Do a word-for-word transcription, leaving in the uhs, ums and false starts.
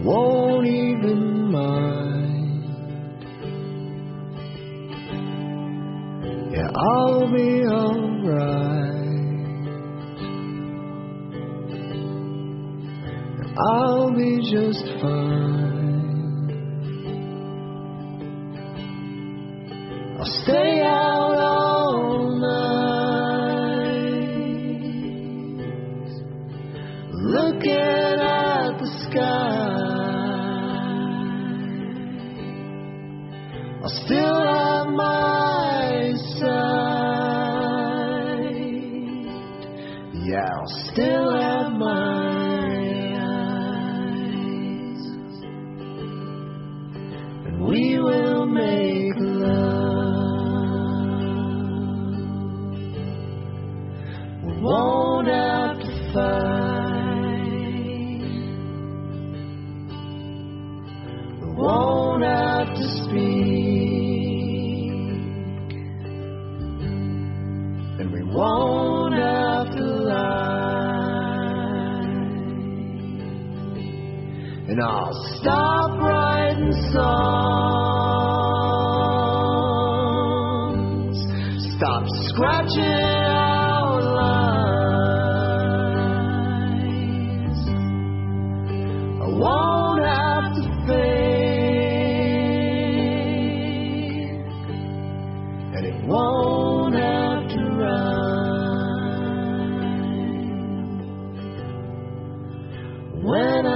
won't even mind. Yeah, I'll be alright. I'll be just fine. I'll stay out all night, looking at the sky. I'll still have my sight. Yeah, I'll still have my eyes. And we will make love. We won't have to fight. We won't have to speak. And we won't have to lie. And I'll stop writing songs, stop scratching out lines. I won't have to fake, and it won't have to rhyme. When